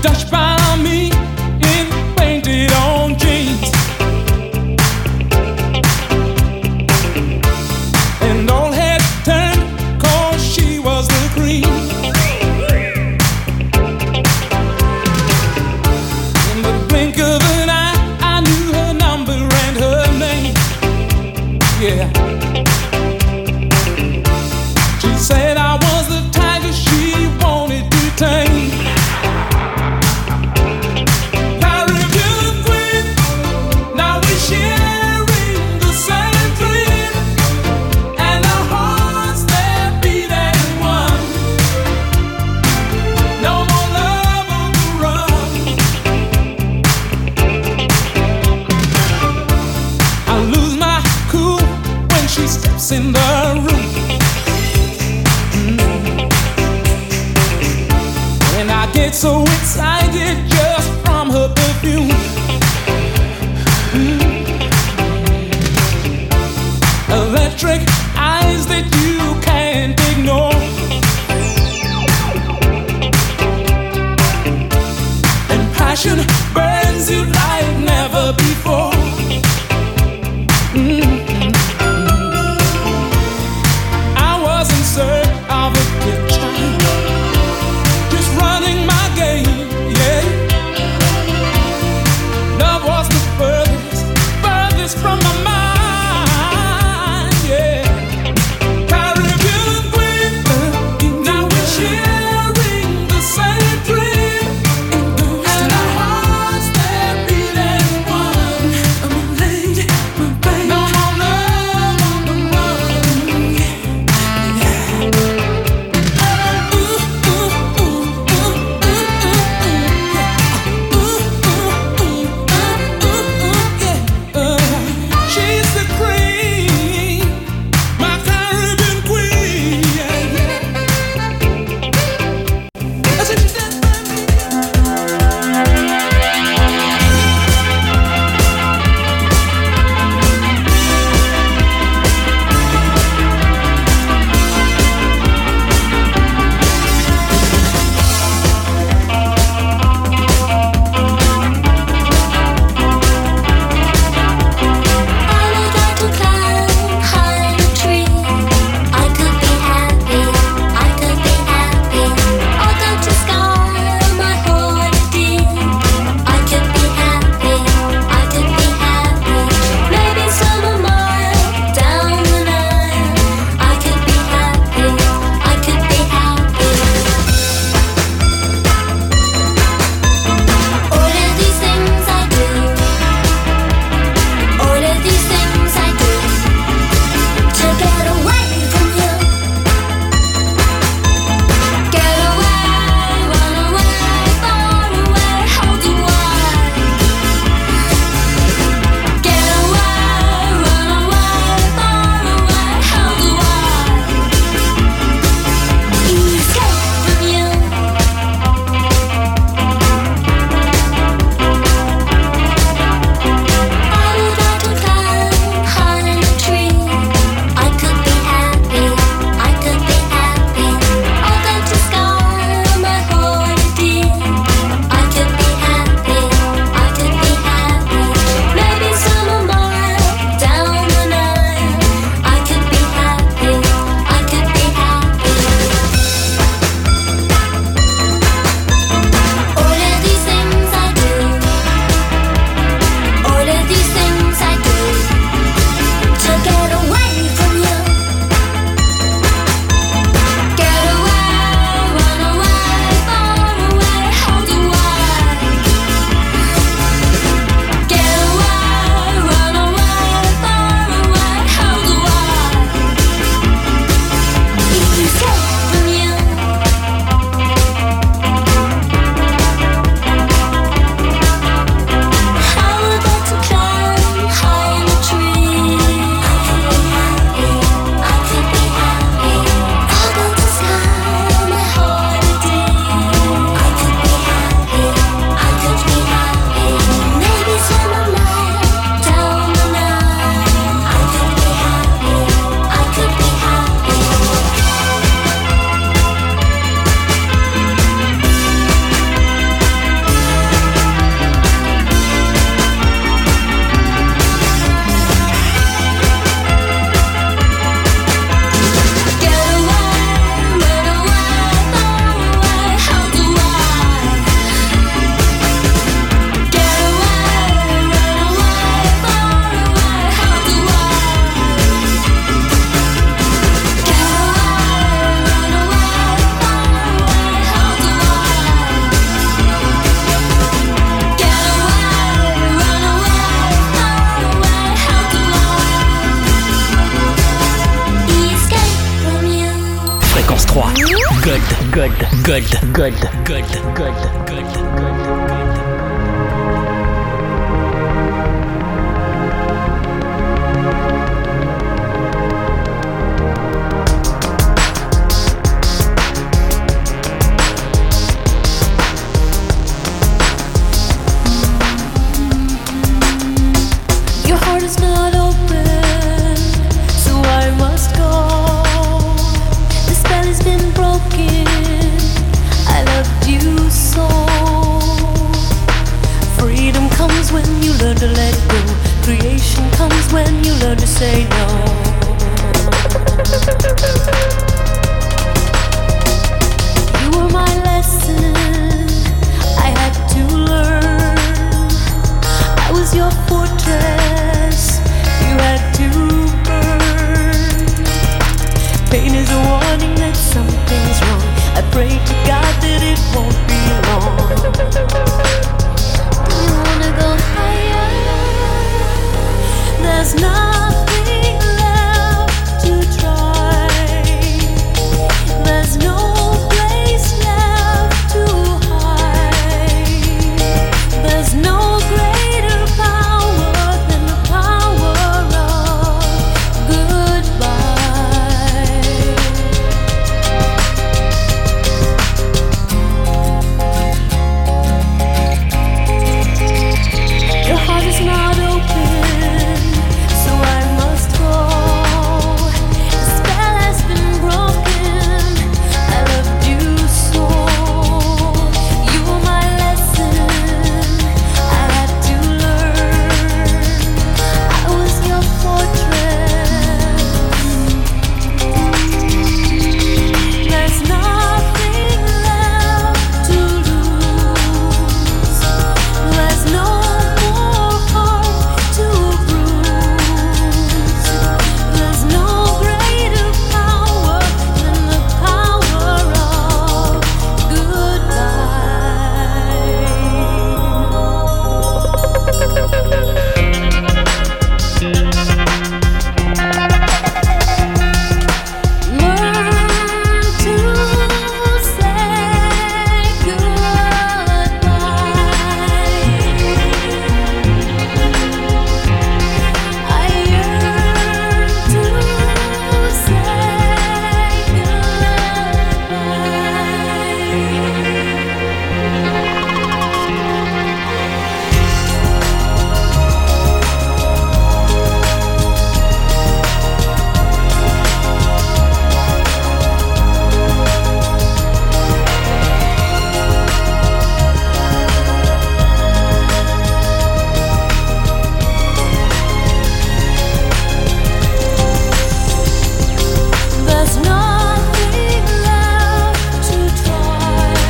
touched by me in painted on jeans. And all had turned 'cause she was the queen. In the blink of an eye, I knew her number and her name. Yeah. She said I was the tiger she wanted to tame. Caribbean queen, now we're sharing the same dream, and our hearts they beat as one. No more love on the run. I lose my cool when she steps in the room. And I get so excited just from her perfume. Electric eyes that you can't ignore. And passion burns you like never before. I was in search of a good time, just running my game, yeah. Love was the furthest from my mind, yeah. Caribbean queen, now we're sharing the same dream, and our hearts they beat as There's nothing left to try.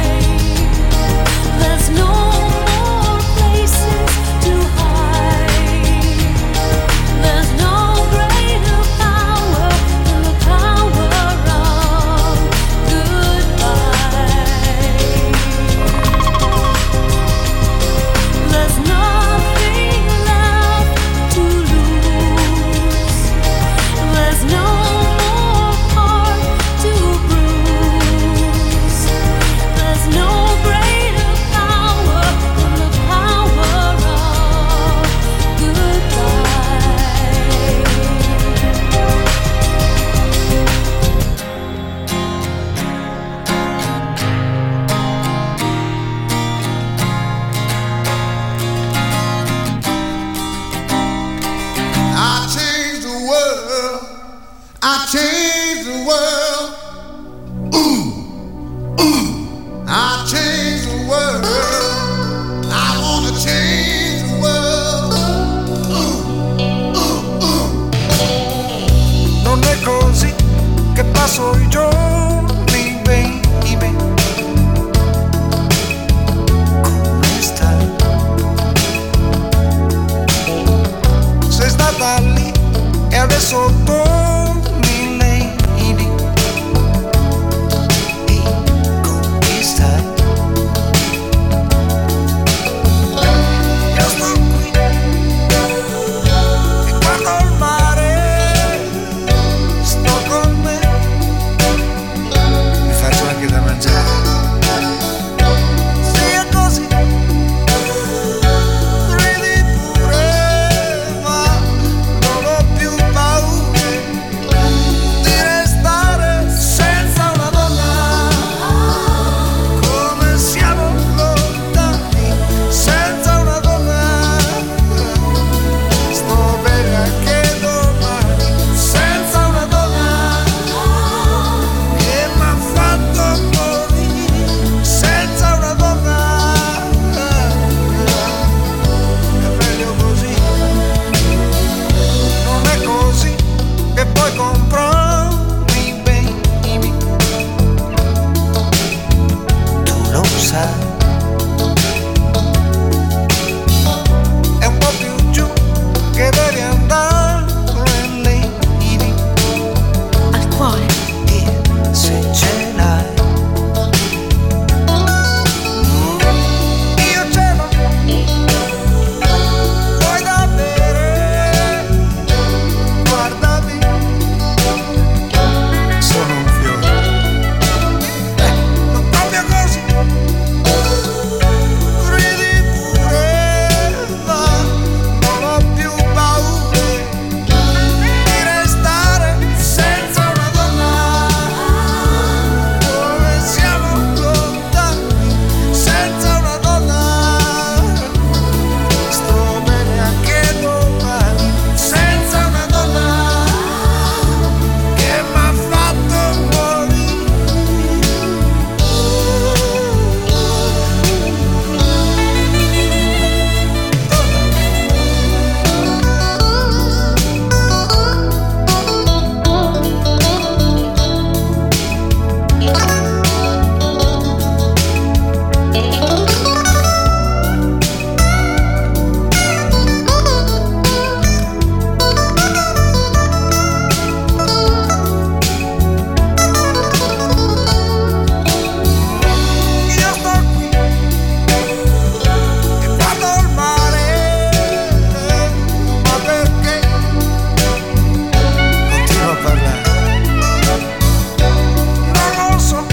sai. È un po' più giù che devi andare, lady, al cuore. e se ce l'hai. Io ce l'ho, vuoi da bere, guardami, sono un fiore, non proprio così, ridi pure, ma non ho più paura di restare senza una donna, come siamo lontani, senza una donna, sto bene anche domani, senza una donna che m'ha fatto morire. Io sto qui e guardo il mare, ma perché continuo a parlare? Non lo so,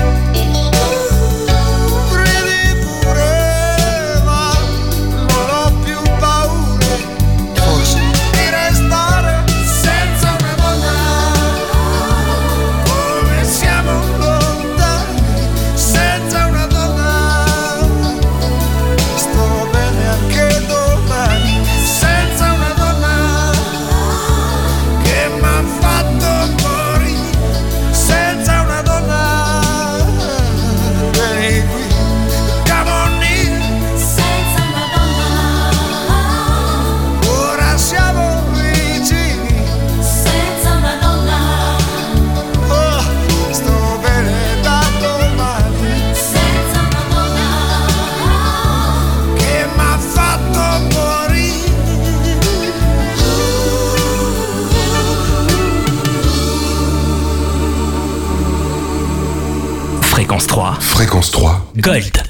ridi pure, ma non ho più paura, forse, di restare senza una donna, come siamo lontani, senza una donna, sto bene anche domani, senza una donna che m'ha fatto morire, senza una donna, vieni qui, come on in, Senza una donna, ora siamo vicini, senza una donna, oh, sto bene da domani, senza una donna, che m'ha fatto morire. Fréquence 3, Fréquence 3. Gold.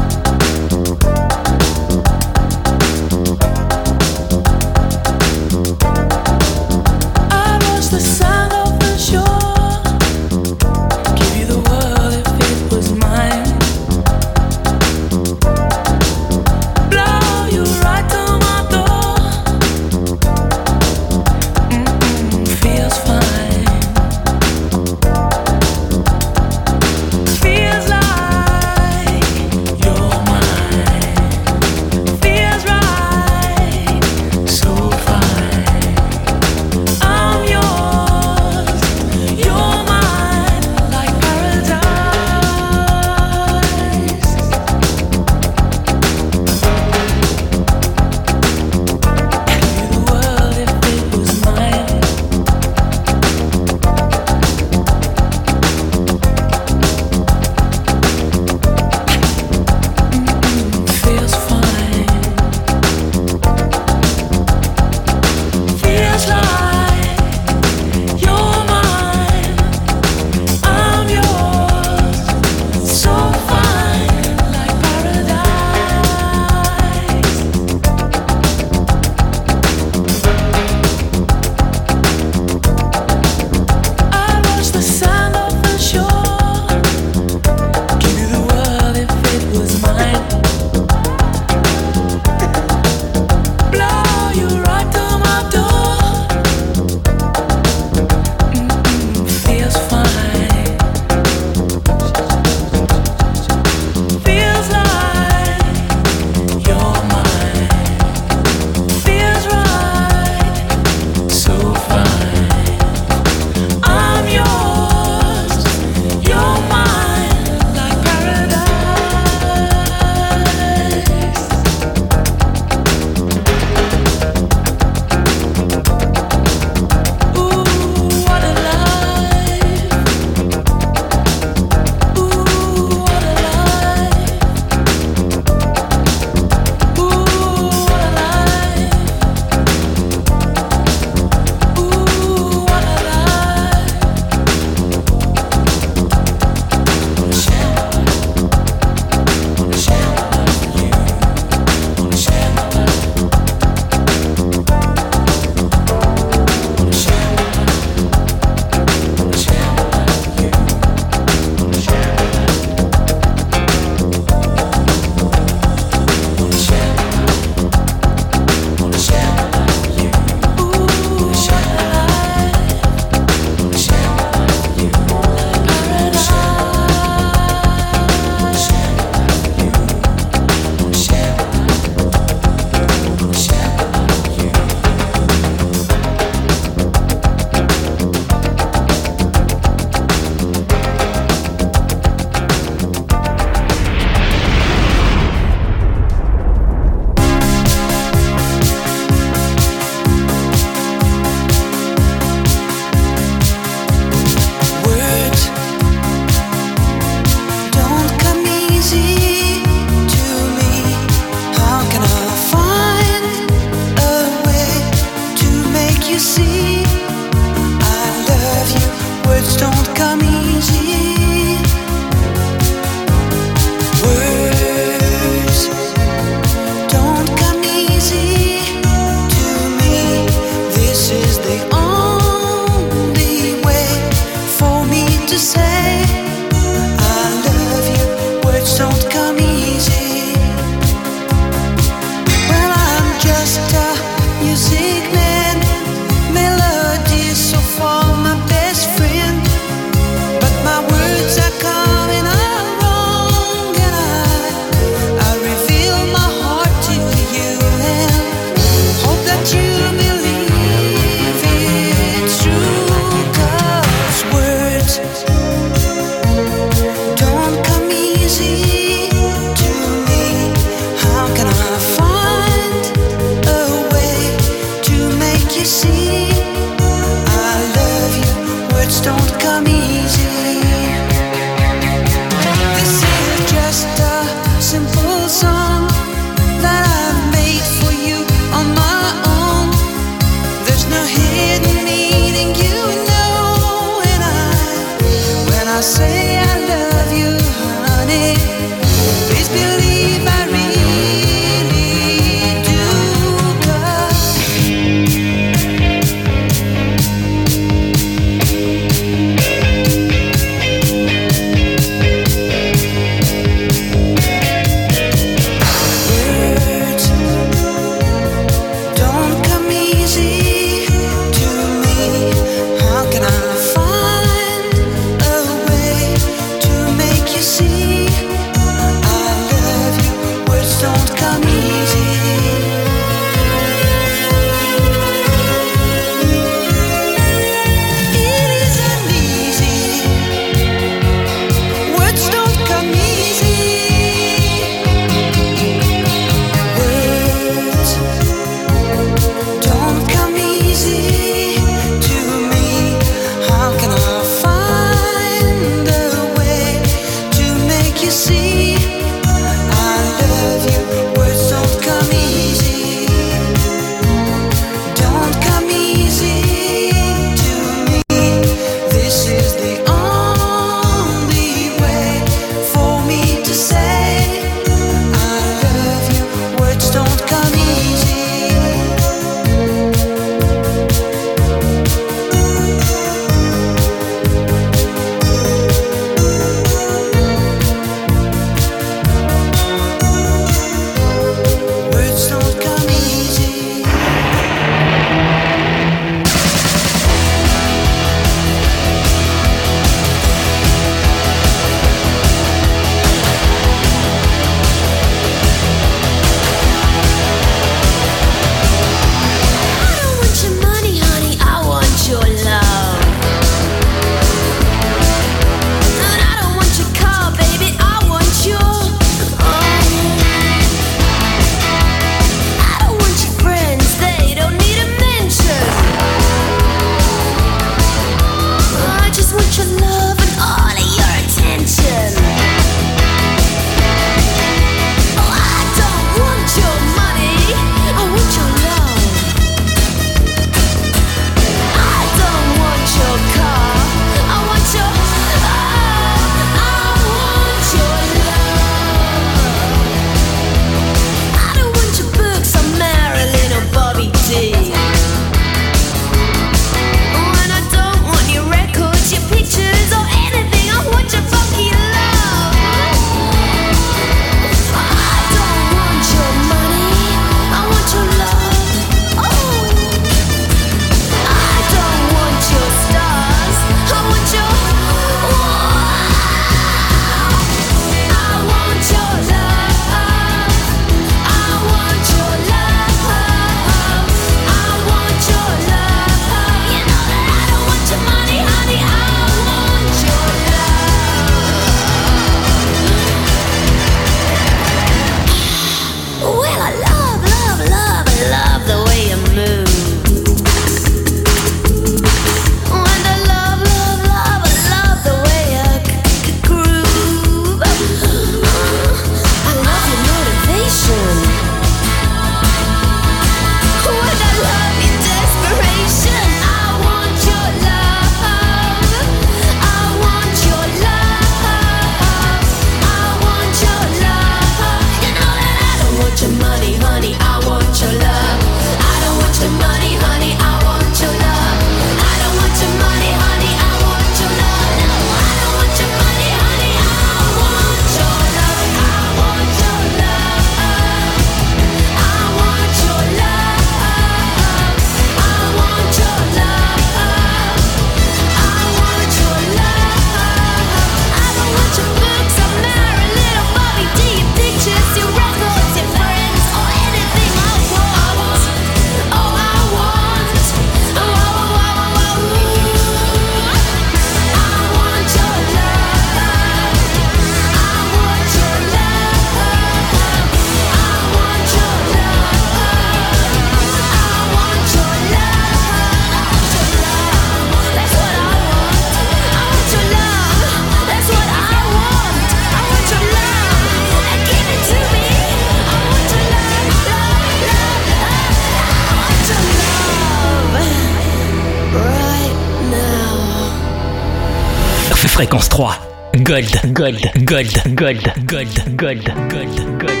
Fréquence 3. Gold, gold, gold, gold, gold, gold, gold, gold.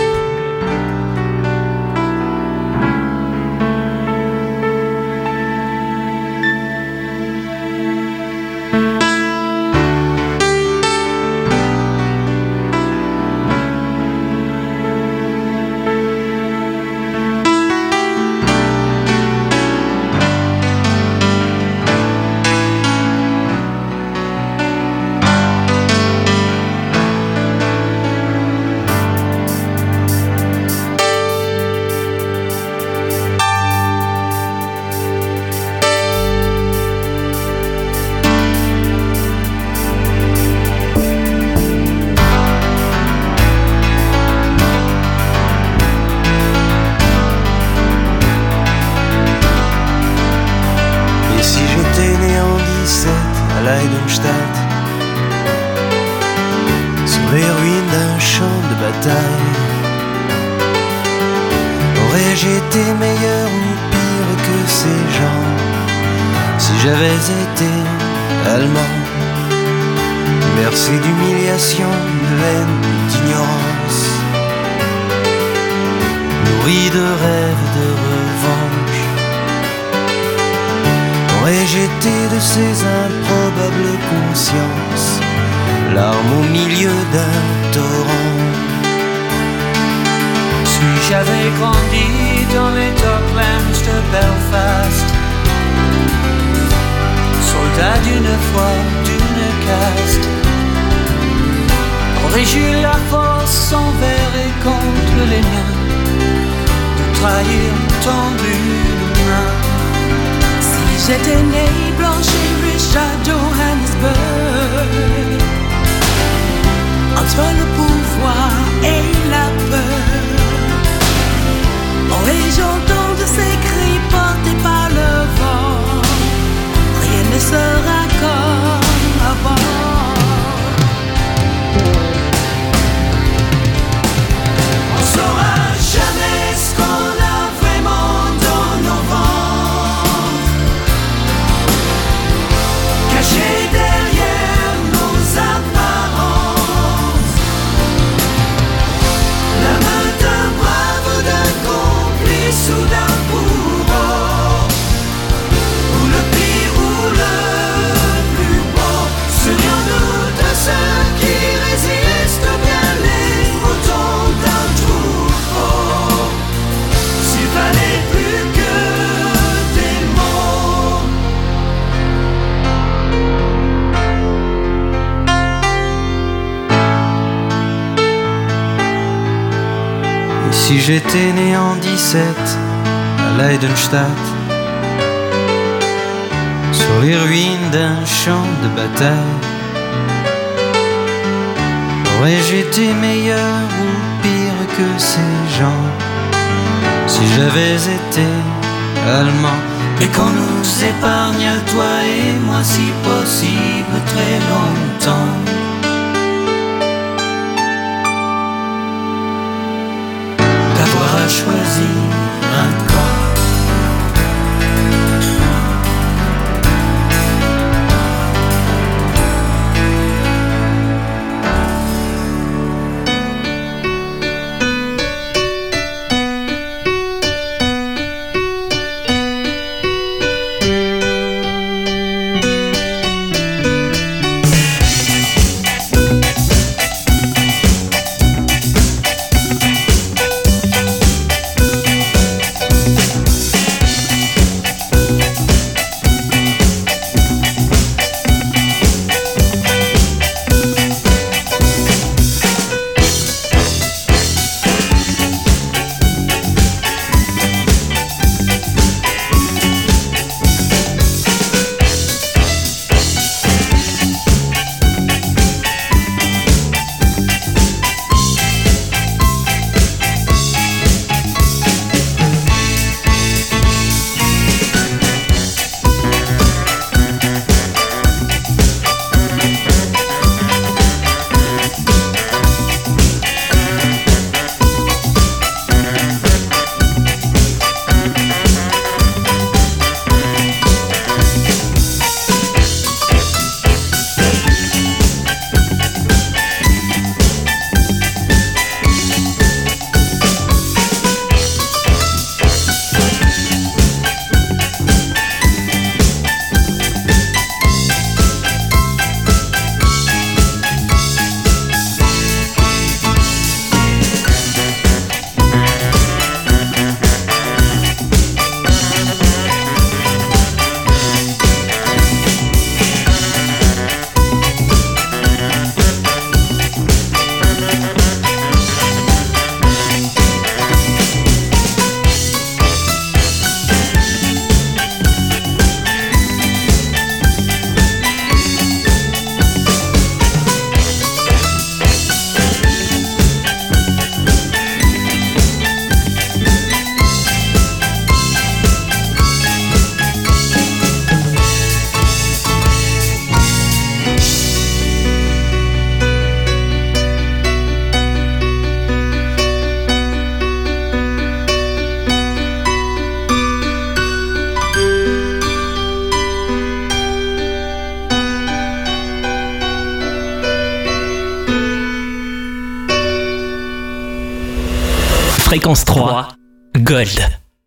Leidenstadt, sur les ruines d'un champ de bataille. Aurais-je été meilleur ou pire que ces gens si j'avais été allemand, bercé d'humiliation, de haine, d'ignorance, nourri de rêves de revanche? Aurais-je été de ces improbables consciences, larmes au milieu d'un torrent? Si j'avais grandi dans les Docklands de Belfast, soldat d'une foi, d'une caste, aurais-je eu la force envers et contre les miens de trahir tendu de main? J'étais née blanche et riche à Johannesburg, entre le pouvoir et la peur. Aurais-je entendu ces cris portés par le vent? Rien ne sera comme avant. On saura jamais ce qu'on a vraiment dans nos ventres, caché derrière nos apparences. L'âme d'un brave ou d'un complice ou d'un bourreau, ou le pire ou le plus beau, serions-nous de ceux qui résistent bien les moutons d'un troupeau? S'il fallait plus que des mots. Et si j'étais né en 17 à Leidenstadt, sur les ruines d'un champ de bataille, aurais-je été meilleur ou pire que ces gens si j'avais été allemand, et qu'on nous épargne à toi et moi si possible très longtemps? D'avoir à choisir un camp. Fréquence 3, Gold.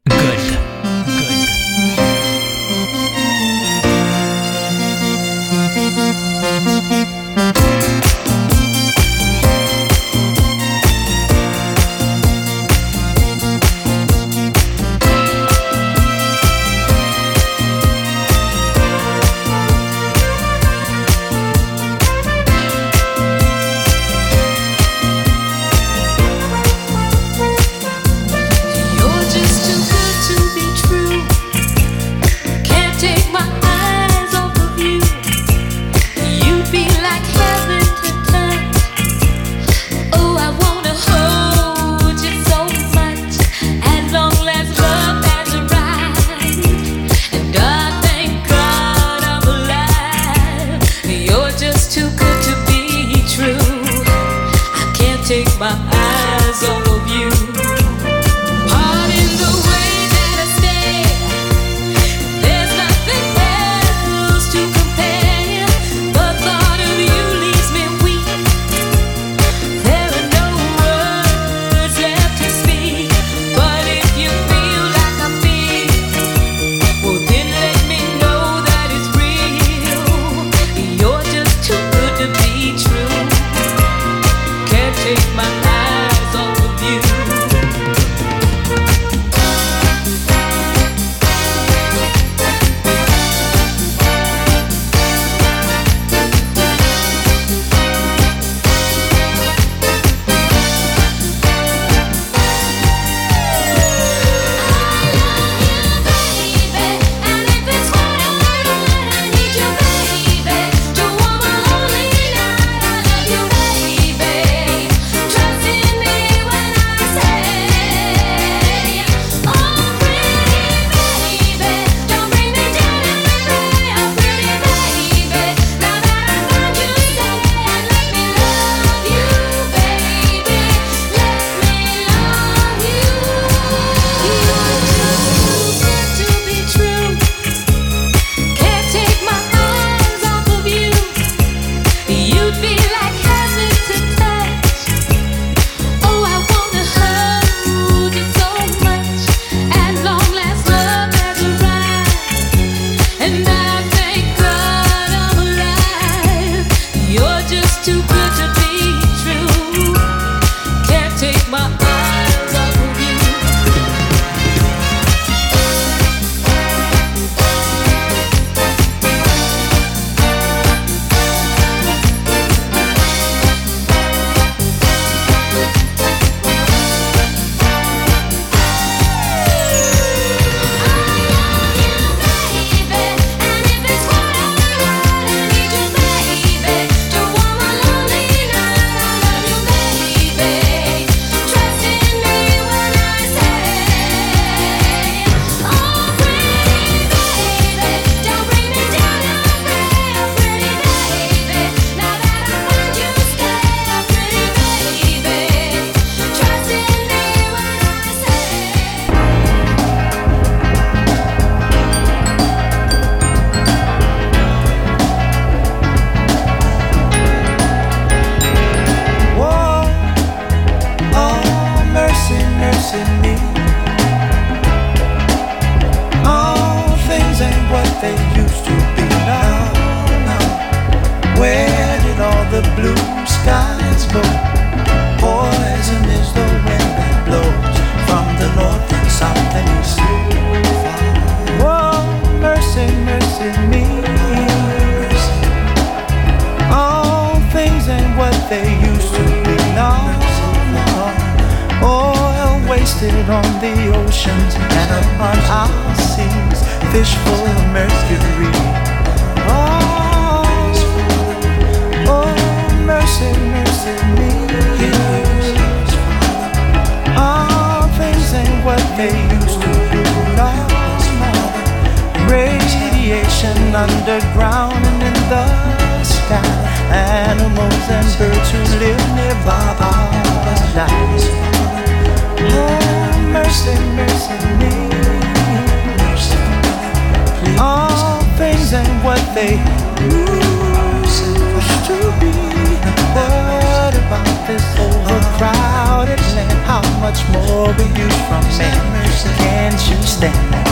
Underground and in the sky, animals and birds who live nearby paradise. Oh, mercy, mercy me. All things ain't what they used to be. What about this overcrowded land? How much more will you from me? Can't you stand that?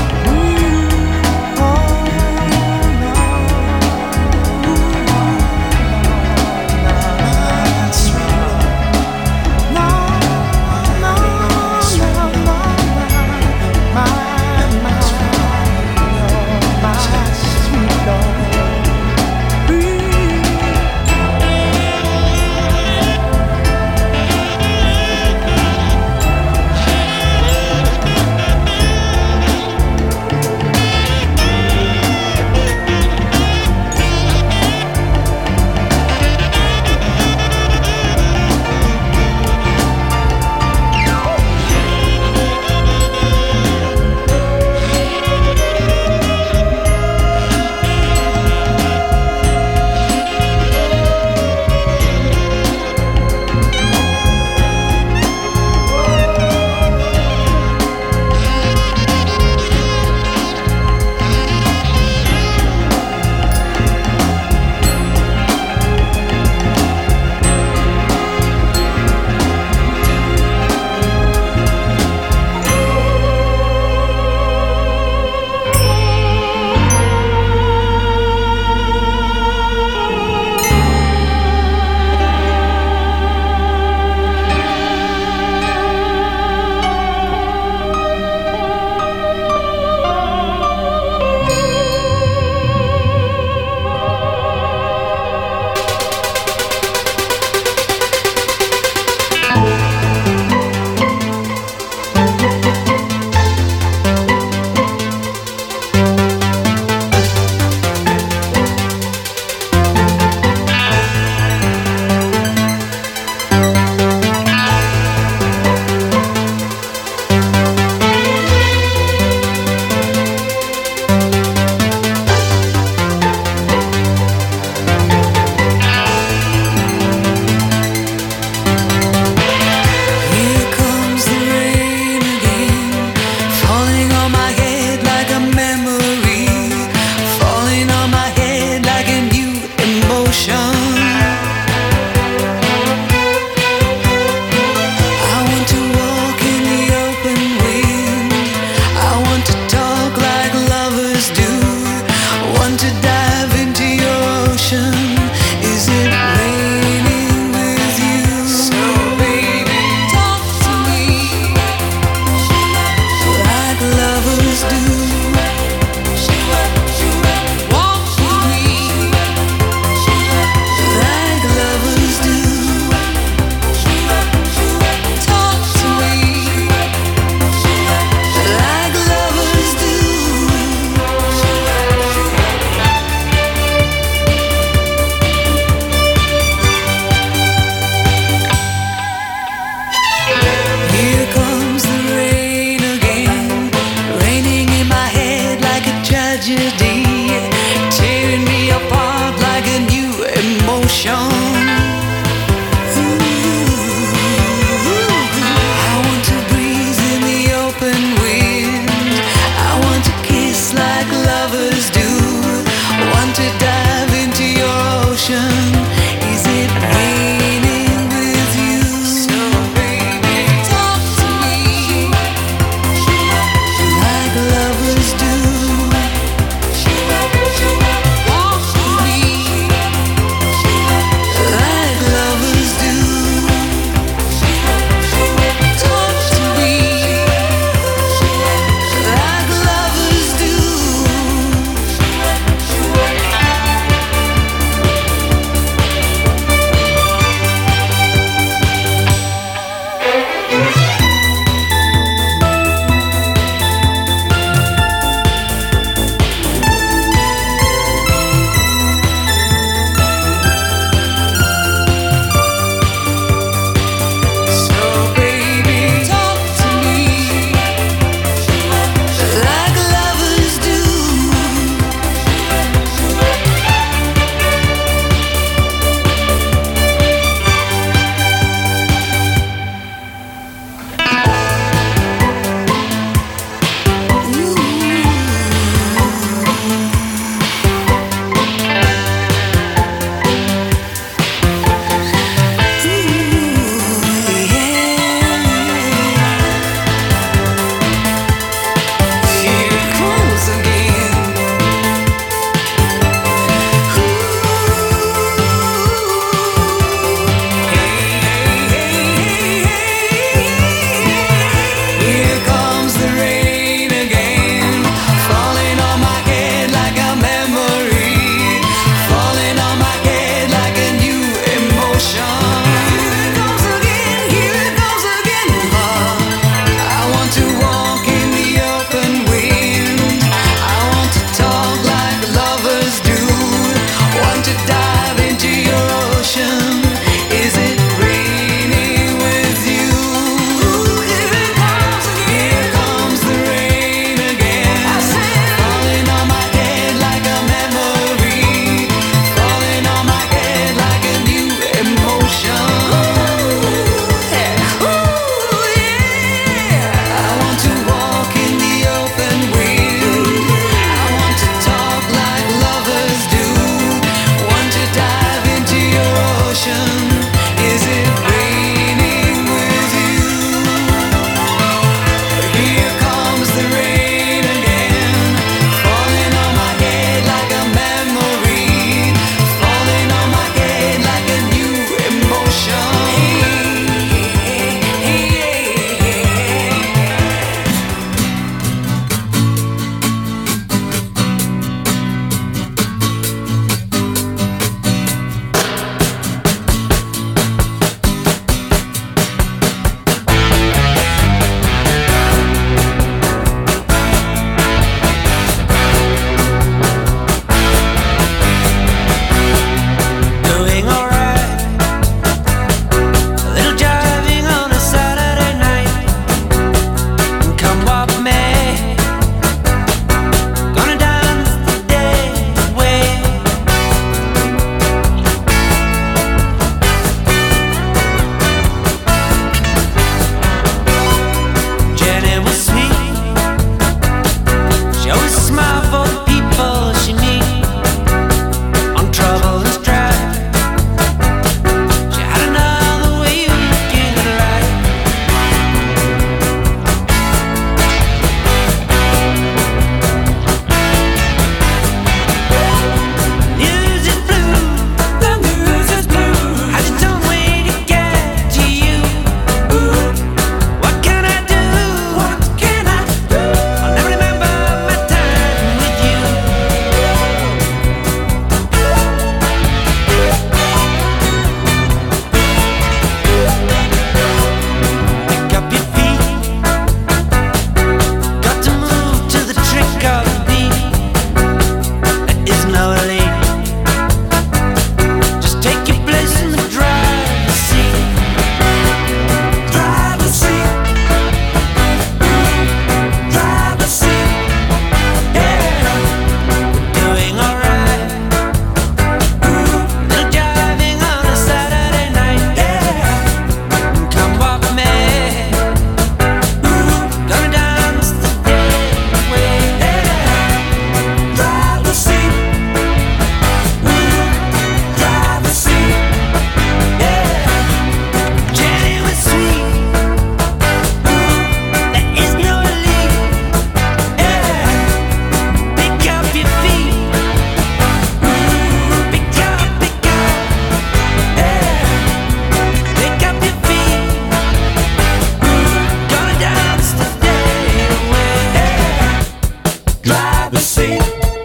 driver's seat.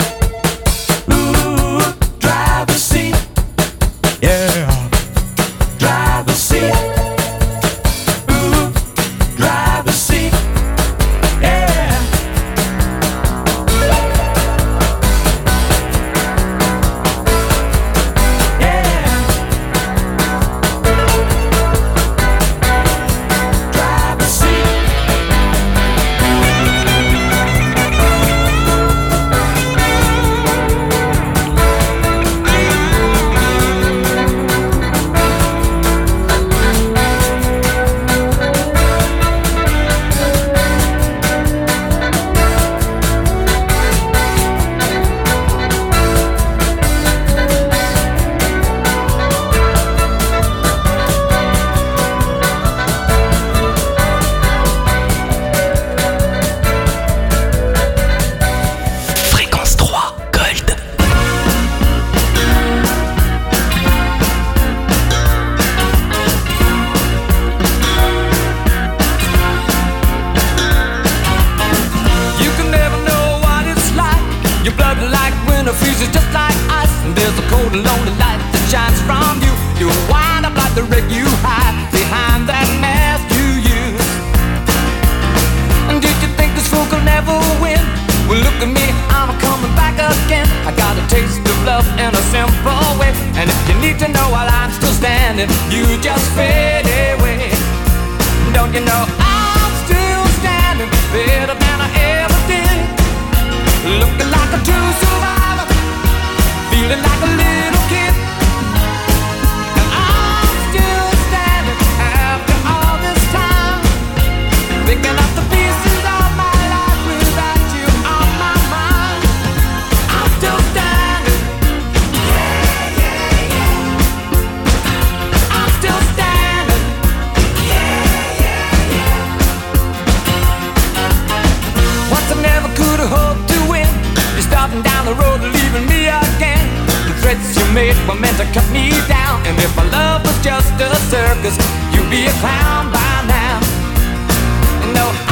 Ooh, driver's seat. Yeah, driver's seat. Ooh, driver's seat. Yeah. Fréquence 3, Gold. You can never know what it's like. Your blood like winter freezes just like ice. And there's a cold and lonely light that shines from you. You wind up like the wreck you hide behind that mask you use. And did you think this fool could never win? Well, look at me, I'm coming back again. I got a taste of love in a simple way. And if you need to know while I'm still standing, you just fade away. Don't you know I'm still standing better than I ever did? Looking like a true survivor, feeling like a little kid. And I'm still standing after all this time, picking up the pieces of my life without you on my mind. I'm still standing. Yeah, yeah, yeah. I'm still standing. Yeah, yeah, yeah. Once I never could have hoped to win. You're starting down the road, leaving me again. The threats you made were meant to cut me down. And if my love was just a circus, you'd be a clown by now. No,